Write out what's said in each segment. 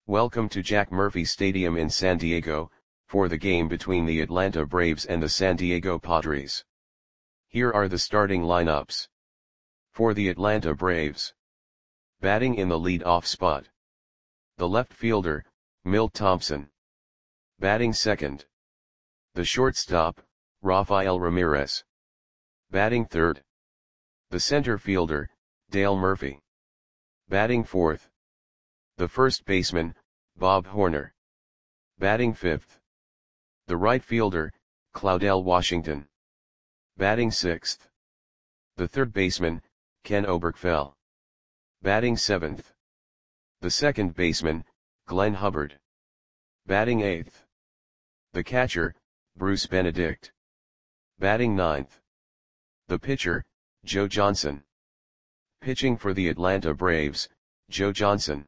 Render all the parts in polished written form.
Welcome to Jack Murphy Stadium in San Diego, for the game between the Atlanta Braves and the San Diego Padres. Here are the starting lineups. For the Atlanta Braves. Batting in the lead-off spot. The left fielder, Milt Thompson. Batting second. The shortstop, Rafael Ramirez. Batting third. The center fielder, Dale Murphy. Batting fourth. The first baseman, Bob Horner. Batting fifth. The right fielder, Claudell Washington. Batting sixth. The third baseman, Ken Oberkfell. Batting seventh. The second baseman, Glenn Hubbard. Batting eighth. The catcher, Bruce Benedict. Batting ninth. The pitcher, Joe Johnson. Pitching for the Atlanta Braves, Joe Johnson.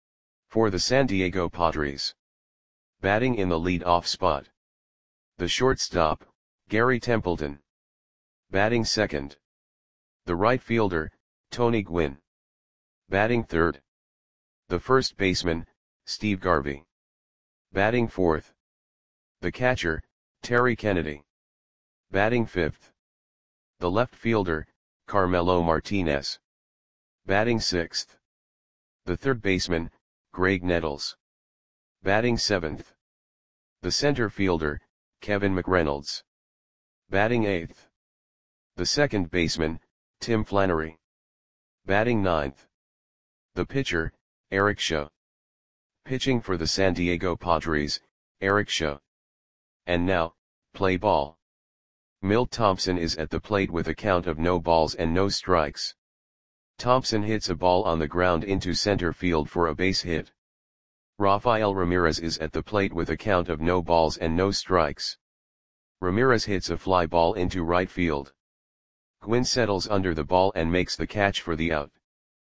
For the San Diego Padres. Batting in the lead-off spot. The shortstop, Gary Templeton. Batting second. The right fielder, Tony Gwynn. Batting third. The first baseman, Steve Garvey. Batting fourth. The catcher, Terry Kennedy. Batting fifth. The left fielder, Carmelo Martinez. Batting sixth. The third baseman, Greg Nettles. Batting seventh. The center fielder, Kevin McReynolds. Batting eighth. The second baseman, Tim Flannery. Batting ninth. The pitcher, Eric Shaw. Pitching for the San Diego Padres, Eric Shaw. And now, play ball. Milt Thompson is at the plate with a count of no balls and no strikes. Thompson hits a ball on the ground into center field for a base hit. Rafael Ramirez is at the plate with a count of no balls and no strikes. Ramirez hits a fly ball into right field. Gwynn settles under the ball and makes the catch for the out.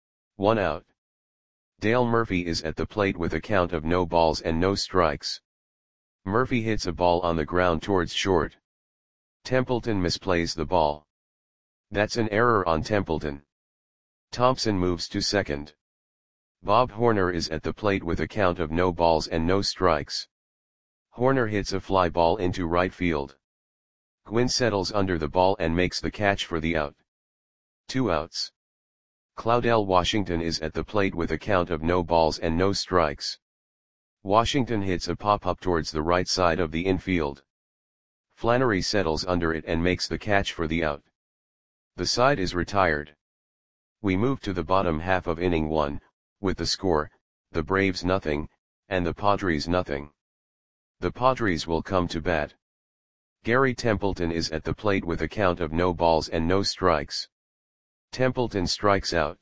1 out. Dale Murphy is at the plate with a count of no balls and no strikes. Murphy hits a ball on the ground towards short. Templeton misplays the ball. That's an error on Templeton. Thompson moves to second. Bob Horner is at the plate with a count of no balls and no strikes. Horner hits a fly ball into right field. Gwynn settles under the ball and makes the catch for the out. 2 outs. Claudell Washington is at the plate with a count of no balls and no strikes. Washington hits a pop-up towards the right side of the infield. Flannery settles under it and makes the catch for the out. The side is retired. We move to the bottom half of inning 1, with the score, the Braves nothing, and the Padres nothing. The Padres will come to bat. Gary Templeton is at the plate with a count of no balls and no strikes. Templeton strikes out.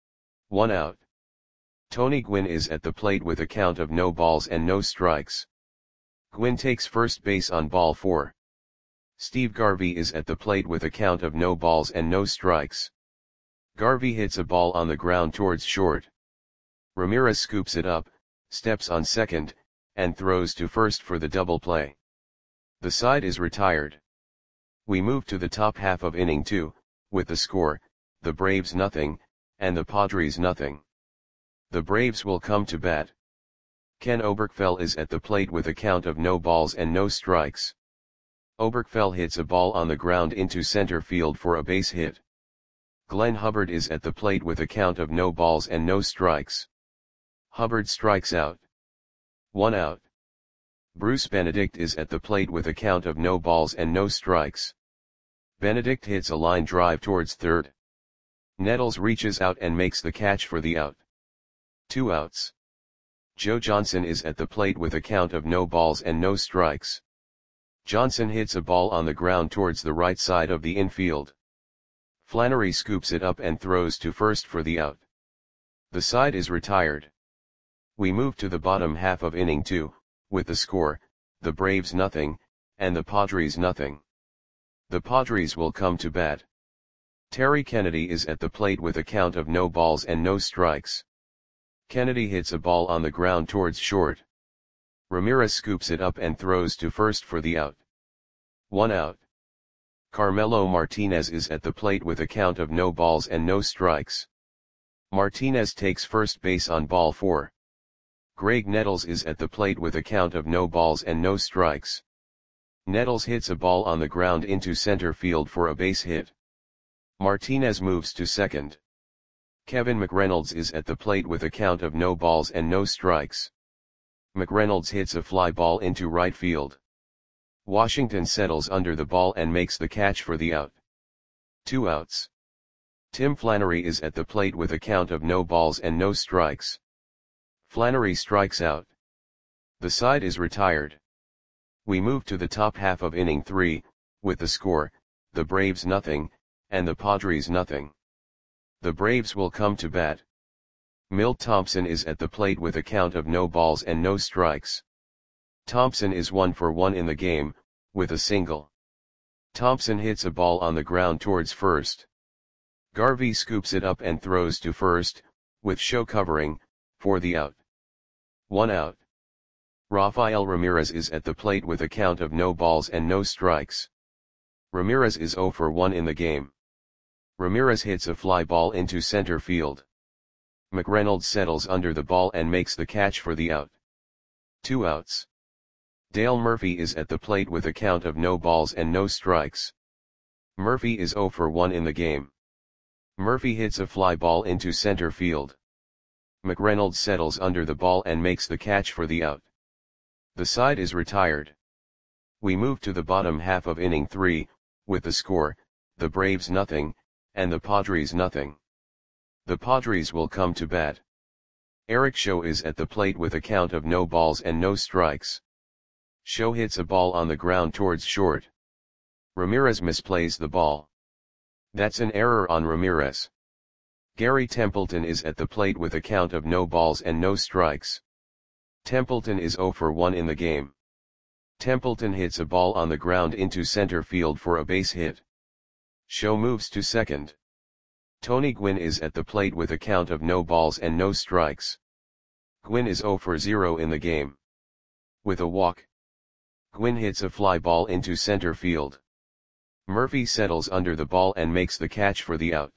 1 out. Tony Gwynn is at the plate with a count of no balls and no strikes. Gwynn takes first base on ball 4. Steve Garvey is at the plate with a count of no balls and no strikes. Garvey hits a ball on the ground towards short. Ramirez scoops it up, steps on second, and throws to first for the double play. The side is retired. We move to the top half of inning 2, with the score, the Braves nothing, and the Padres nothing. The Braves will come to bat. Ken Oberkfell is at the plate with a count of no balls and no strikes. Oberkfell hits a ball on the ground into center field for a base hit. Glenn Hubbard is at the plate with a count of no balls and no strikes. Hubbard strikes out. 1 out. Bruce Benedict is at the plate with a count of no balls and no strikes. Benedict hits a line drive towards third. Nettles reaches out and makes the catch for the out. 2 outs. Joe Johnson is at the plate with a count of no balls and no strikes. Johnson hits a ball on the ground towards the right side of the infield. Flannery scoops it up and throws to first for the out. The side is retired. We move to the bottom half of inning 2, with the score, the Braves nothing, and the Padres nothing. The Padres will come to bat. Terry Kennedy is at the plate with a count of no balls and no strikes. Kennedy hits a ball on the ground towards short. Ramirez scoops it up and throws to first for the out. 1 out. Carmelo Martinez is at the plate with a count of no balls and no strikes. Martinez takes first base on ball 4. Greg Nettles is at the plate with a count of no balls and no strikes. Nettles hits a ball on the ground into center field for a base hit. Martinez moves to second. Kevin McReynolds is at the plate with a count of no balls and no strikes. McReynolds hits a fly ball into right field. Washington settles under the ball and makes the catch for the out. 2 outs. Tim Flannery is at the plate with a count of no balls and no strikes. Flannery strikes out. The side is retired. We move to the top half of inning 3, with the score, the Braves nothing, and the Padres nothing. The Braves will come to bat. Milt Thompson is at the plate with a count of no balls and no strikes. Thompson is 1 for 1 in the game, with a single. Thompson hits a ball on the ground towards first. Garvey scoops it up and throws to first, with Show covering, for the out. 1 out. Rafael Ramirez is at the plate with a count of no balls and no strikes. Ramirez is 0 for 1 in the game. Ramirez hits a fly ball into center field. McReynolds settles under the ball and makes the catch for the out. 2 outs. Dale Murphy is at the plate with a count of no balls and no strikes. Murphy is 0 for 1 in the game. Murphy hits a fly ball into center field. McReynolds settles under the ball and makes the catch for the out. The side is retired. We move to the bottom half of inning 3, with the score, the Braves nothing, and the Padres nothing. The Padres will come to bat. Eric Show is at the plate with a count of no balls and no strikes. Show hits a ball on the ground towards short. Ramirez misplays the ball. That's an error on Ramirez. Gary Templeton is at the plate with a count of no balls and no strikes. Templeton is 0 for 1 in the game. Templeton hits a ball on the ground into center field for a base hit. Show moves to second. Tony Gwynn is at the plate with a count of no balls and no strikes. Gwynn is 0 for 0 in the game. With a walk, Gwynn hits a fly ball into center field. Murphy settles under the ball and makes the catch for the out.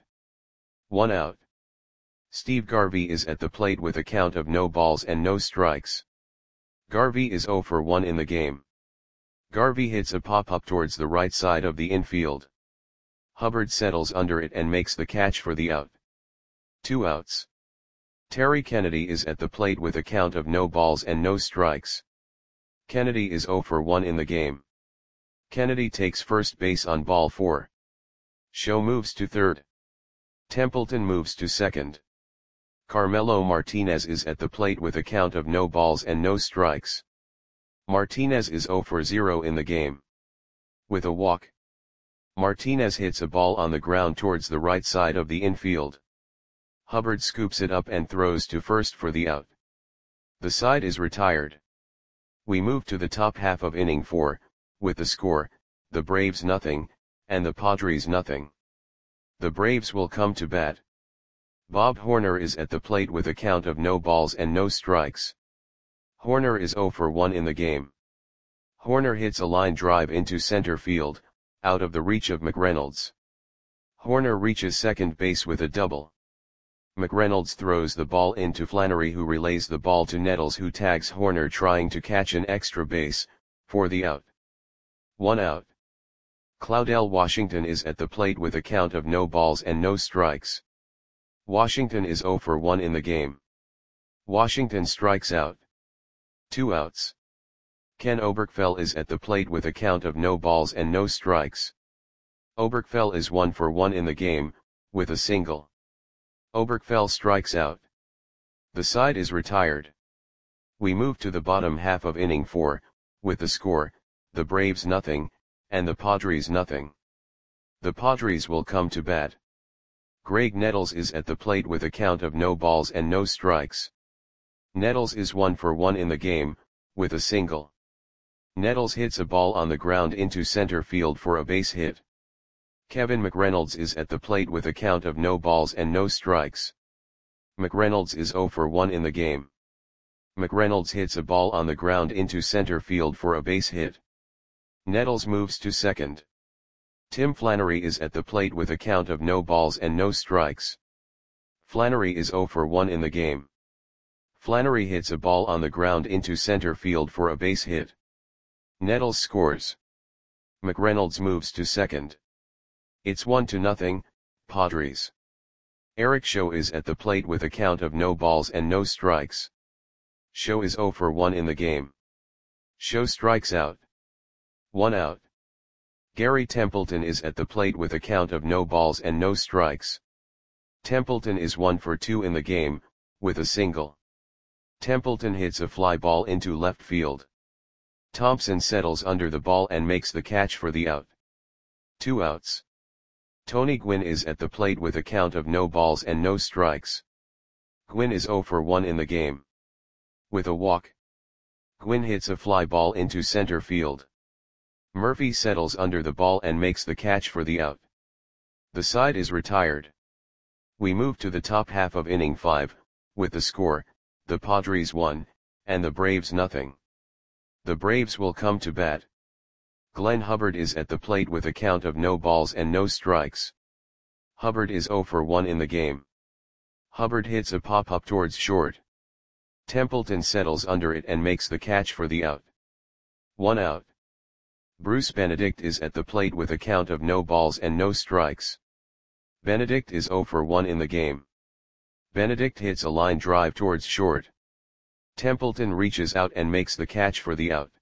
1 out. Steve Garvey is at the plate with a count of no balls and no strikes. Garvey is 0 for 1 in the game. Garvey hits a pop-up towards the right side of the infield. Hubbard settles under it and makes the catch for the out. 2 outs. Terry Kennedy is at the plate with a count of no balls and no strikes. Kennedy is 0 for 1 in the game. Kennedy takes first base on ball 4. Show moves to third. Templeton moves to second. Carmelo Martinez is at the plate with a count of no balls and no strikes. Martinez is 0 for 0 in the game. With a walk, Martinez hits a ball on the ground towards the right side of the infield. Hubbard scoops it up and throws to first for the out. The side is retired. We move to the top half of inning 4, with the score, the Braves nothing, and the Padres nothing. The Braves will come to bat. Bob Horner is at the plate with a count of no balls and no strikes. Horner is 0 for 1 in the game. Horner hits a line drive into center field, out of the reach of McReynolds. Horner reaches second base with a double. McReynolds throws the ball into Flannery, who relays the ball to Nettles, who tags Horner trying to catch an extra base, for the out. 1 out. Claudel Washington is at the plate with a count of no balls and no strikes. Washington is 0 for 1 in the game. Washington strikes out. 2 outs. Ken Oberkfell is at the plate with a count of no balls and no strikes. Oberkfell is 1 for 1 in the game, with a single. Oberkfell strikes out. The side is retired. We move to the bottom half of inning 4, with the score, the Braves nothing, and the Padres nothing. The Padres will come to bat. Greg Nettles is at the plate with a count of no balls and no strikes. Nettles is 1 for 1 in the game, with a single. Nettles hits a ball on the ground into center field for a base hit. Kevin McReynolds is at the plate with a count of no balls and no strikes. McReynolds is 0 for 1 in the game. McReynolds hits a ball on the ground into center field for a base hit. Nettles moves to second. Tim Flannery is at the plate with a count of no balls and no strikes. Flannery is 0 for 1 in the game. Flannery hits a ball on the ground into center field for a base hit. Nettles scores. McReynolds moves to second. It's 1-0, Padres. Eric Show is at the plate with a count of no balls and no strikes. Show is 0 for 1 in the game. Show strikes out. 1 out. Gary Templeton is at the plate with a count of no balls and no strikes. Templeton is 1 for 2 in the game, with a single. Templeton hits a fly ball into left field. Thompson settles under the ball and makes the catch for the out. 2 outs. Tony Gwynn is at the plate with a count of no balls and no strikes. Gwynn is 0 for 1 in the game. With a walk. Gwynn hits a fly ball into center field. Murphy settles under the ball and makes the catch for the out. The side is retired. We move to the top half of inning 5, with the score, the Padres 1, and the Braves nothing. The Braves will come to bat. Glenn Hubbard is at the plate with a count of no balls and no strikes. Hubbard is 0 for 1 in the game. Hubbard hits a pop-up towards short. Templeton settles under it and makes the catch for the out. 1 out. Bruce Benedict is at the plate with a count of no balls and no strikes. Benedict is 0 for 1 in the game. Benedict hits a line drive towards short. Templeton reaches out and makes the catch for the out.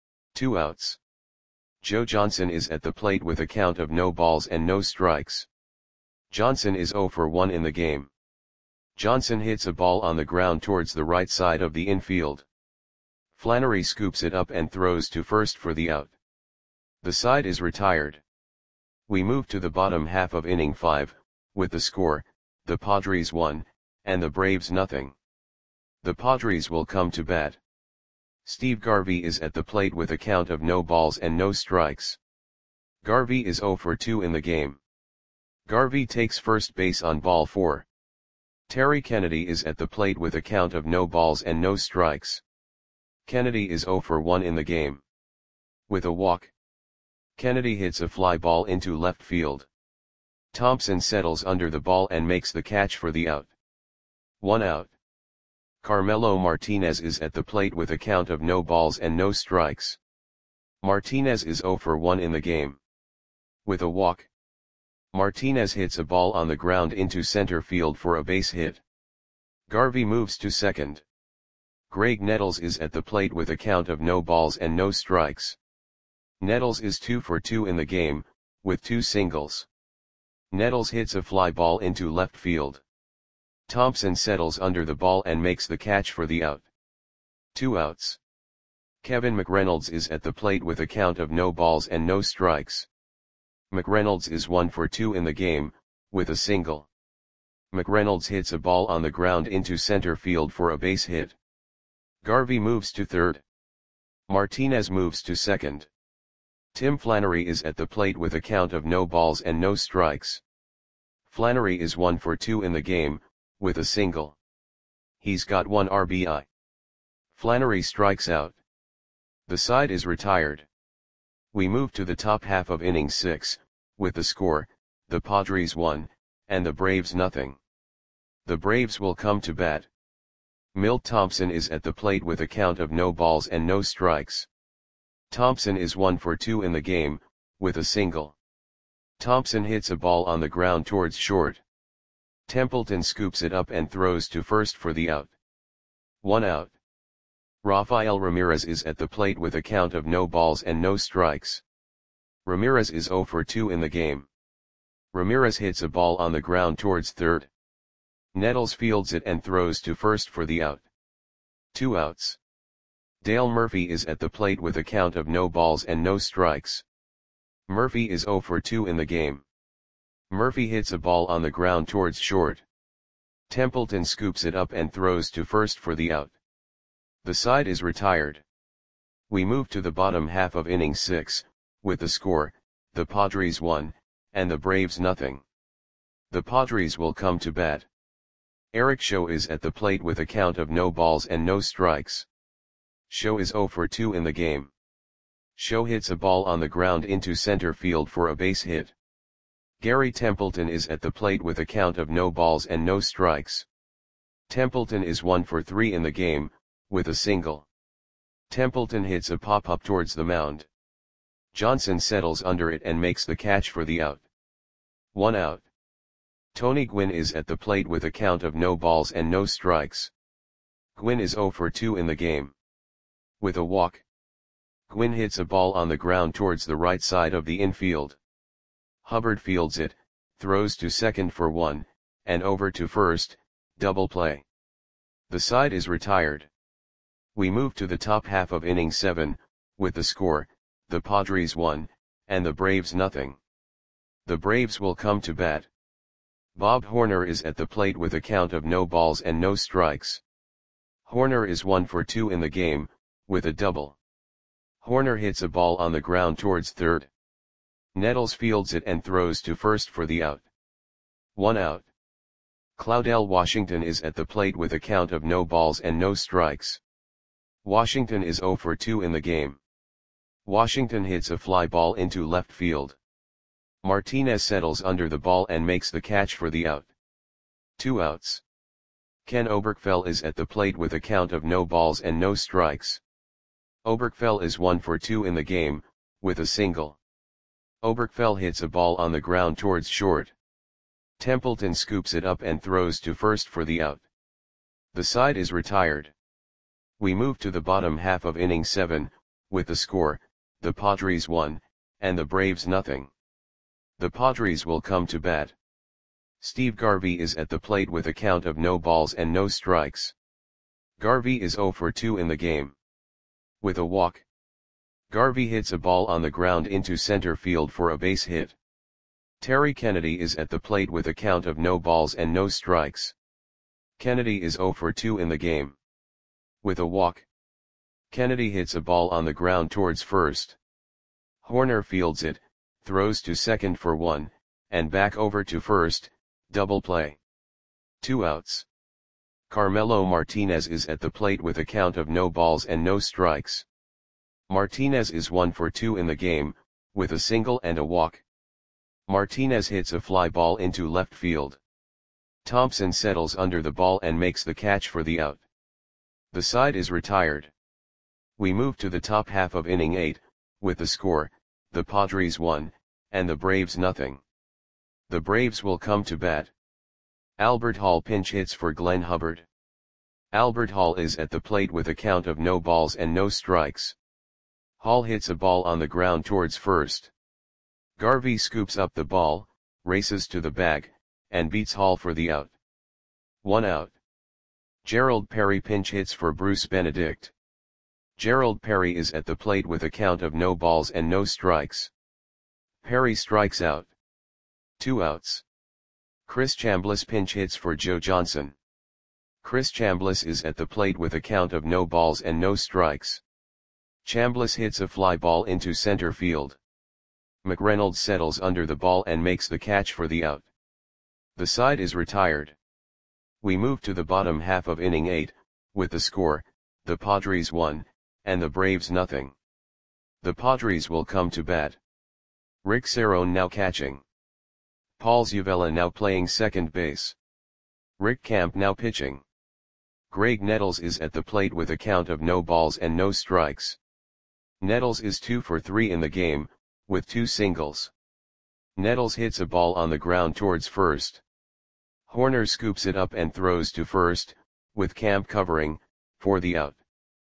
2 outs. Joe Johnson is at the plate with a count of no balls and no strikes. Johnson is 0 for 1 in the game. Johnson hits a ball on the ground towards the right side of the infield. Flannery scoops it up and throws to first for the out. The side is retired. We move to the bottom half of inning 5, with the score, the Padres 1, and the Braves nothing. The Padres will come to bat. Steve Garvey is at the plate with a count of no balls and no strikes. Garvey is 0 for 2 in the game. Garvey takes first base on ball 4. Terry Kennedy is at the plate with a count of no balls and no strikes. Kennedy is 0 for 1 in the game. With a walk. Kennedy hits a fly ball into left field. Thompson settles under the ball and makes the catch for the out. 1 out. Carmelo Martinez is at the plate with a count of no balls and no strikes. Martinez is 0 for 1 in the game. With a walk. Martinez hits a ball on the ground into center field for a base hit. Garvey moves to second. Greg Nettles is at the plate with a count of no balls and no strikes. Nettles is 2 for 2 in the game, with 2 singles. Nettles hits a fly ball into left field. Thompson settles under the ball and makes the catch for the out. 2 outs. Kevin McReynolds is at the plate with a count of no balls and no strikes. McReynolds is 1 for 2 in the game, with a single. McReynolds hits a ball on the ground into center field for a base hit. Garvey moves to third. Martinez moves to second. Tim Flannery is at the plate with a count of no balls and no strikes. Flannery is 1 for 2 in the game, with a single. He's got 1 RBI. Flannery strikes out. The side is retired. We move to the top half of inning 6, with the score, the Padres 1, and the Braves nothing. The Braves will come to bat. Milt Thompson is at the plate with a count of no balls and no strikes. Thompson is 1 for 2 in the game, with a single. Thompson hits a ball on the ground towards short. Templeton scoops it up and throws to first for the out. 1 out. Rafael Ramirez is at the plate with a count of no balls and no strikes. Ramirez is 0 for 2 in the game. Ramirez hits a ball on the ground towards third. Nettles fields it and throws to first for the out. 2 outs. Dale Murphy is at the plate with a count of no balls and no strikes. Murphy is 0 for 2 in the game. Murphy hits a ball on the ground towards short. Templeton scoops it up and throws to first for the out. The side is retired. We move to the bottom half of inning 6, with the score, the Padres 1, and the Braves nothing. The Padres will come to bat. Eric Show is at the plate with a count of no balls and no strikes. Show is 0 for 2 in the game. Show hits a ball on the ground into center field for a base hit. Gary Templeton is at the plate with a count of no balls and no strikes. Templeton is 1 for 3 in the game, with a single. Templeton hits a pop-up towards the mound. Johnson settles under it and makes the catch for the out. 1 out. Tony Gwynn is at the plate with a count of no balls and no strikes. Gwynn is 0 for 2 in the game. With a walk. Gwynn hits a ball on the ground towards the right side of the infield. Hubbard fields it, throws to second for 1, and over to first, double play. The side is retired. We move to the top half of inning 7, with the score, the Padres 1, and the Braves nothing. The Braves will come to bat. Bob Horner is at the plate with a count of no balls and no strikes. Horner is 1 for 2 in the game, with a double. Horner hits a ball on the ground towards third. Nettles fields it and throws to first for the out. 1 out. Claudell Washington is at the plate with a count of no balls and no strikes. Washington is 0 for 2 in the game. Washington hits a fly ball into left field. Martinez settles under the ball and makes the catch for the out. 2 outs. Ken Oberkfell is at the plate with a count of no balls and no strikes. Oberkfell is 1 for 2 in the game, with a single. Oberkfell hits a ball on the ground towards short. Templeton scoops it up and throws to first for the out. The side is retired. We move to the bottom half of inning 7, with the score, the Padres 1, and the Braves nothing. The Padres will come to bat. Steve Garvey is at the plate with a count of no balls and no strikes. Garvey is 0 for 2 in the game. With a walk. Garvey hits a ball on the ground into center field for a base hit. Terry Kennedy is at the plate with a count of no balls and no strikes. Kennedy is 0 for 2 in the game. With a walk. Kennedy hits a ball on the ground towards first. Horner fields it, throws to second for 1, and back over to first, double play. 2 outs. Carmelo Martinez is at the plate with a count of no balls and no strikes. Martinez is 1 for 2 in the game, with a single and a walk. Martinez hits a fly ball into left field. Thompson settles under the ball and makes the catch for the out. The side is retired. We move to the top half of inning 8, with the score, the Padres 1, and the Braves nothing. The Braves will come to bat. Albert Hall pinch hits for Glenn Hubbard. Albert Hall is at the plate with a count of no balls and no strikes. Hall hits a ball on the ground towards first. Garvey scoops up the ball, races to the bag, and beats Hall for the out. 1 out. Gerald Perry pinch hits for Bruce Benedict. Gerald Perry is at the plate with a count of no balls and no strikes. Perry strikes out. 2 outs. Chris Chambliss pinch hits for Joe Johnson. Chris Chambliss is at the plate with a count of no balls and no strikes. Chambliss hits a fly ball into center field. McReynolds settles under the ball and makes the catch for the out. The side is retired. We move to the bottom half of inning 8, with the score, the Padres 1, and the Braves nothing. The Padres will come to bat. Rick Cerone now catching. Paul Zuvella now playing second base. Rick Camp now pitching. Greg Nettles is at the plate with a count of no balls and no strikes. Nettles is 2 for 3 in the game, with 2 singles. Nettles hits a ball on the ground towards first. Horner scoops it up and throws to first, with Camp covering, for the out.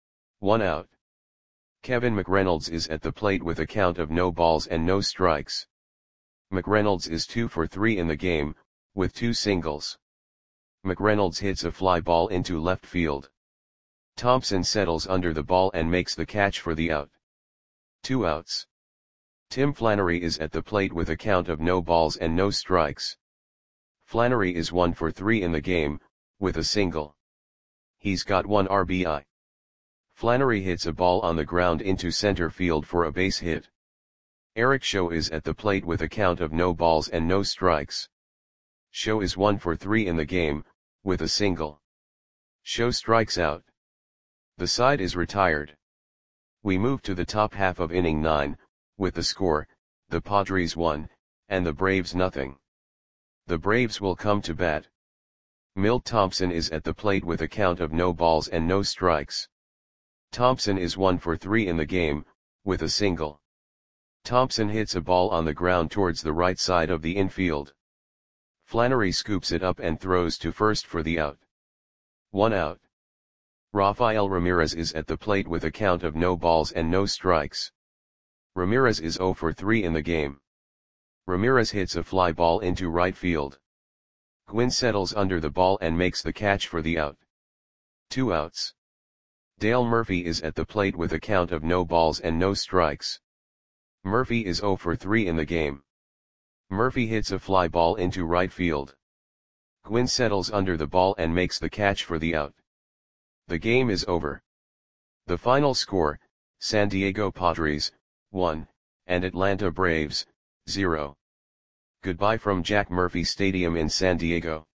1 out. Kevin McReynolds is at the plate with a count of no balls and no strikes. McReynolds is 2 for 3 in the game, with 2 singles. McReynolds hits a fly ball into left field. Thompson settles under the ball and makes the catch for the out. 2 outs. Tim Flannery is at the plate with a count of no balls and no strikes. Flannery is 1 for 3 in the game, with a single. He's got 1 RBI. Flannery hits a ball on the ground into center field for a base hit. Eric Show is at the plate with a count of no balls and no strikes. Show is 1 for 3 in the game, with a single. Show strikes out. The side is retired. We move to the top half of inning 9, with the score, the Padres 1, and the Braves nothing. The Braves will come to bat. Milt Thompson is at the plate with a count of no balls and no strikes. Thompson is 1 for 3 in the game, with a single. Thompson hits a ball on the ground towards the right side of the infield. Flannery scoops it up and throws to first for the out. 1 out. Rafael Ramirez is at the plate with a count of no balls and no strikes. Ramirez is 0 for 3 in the game. Ramirez hits a fly ball into right field. Gwynn settles under the ball and makes the catch for the out. 2 outs. Dale Murphy is at the plate with a count of no balls and no strikes. Murphy is 0 for 3 in the game. Murphy hits a fly ball into right field. Gwynn settles under the ball and makes the catch for the out. The game is over. The final score, San Diego Padres, 1, and Atlanta Braves, 0. Goodbye from Jack Murphy Stadium in San Diego.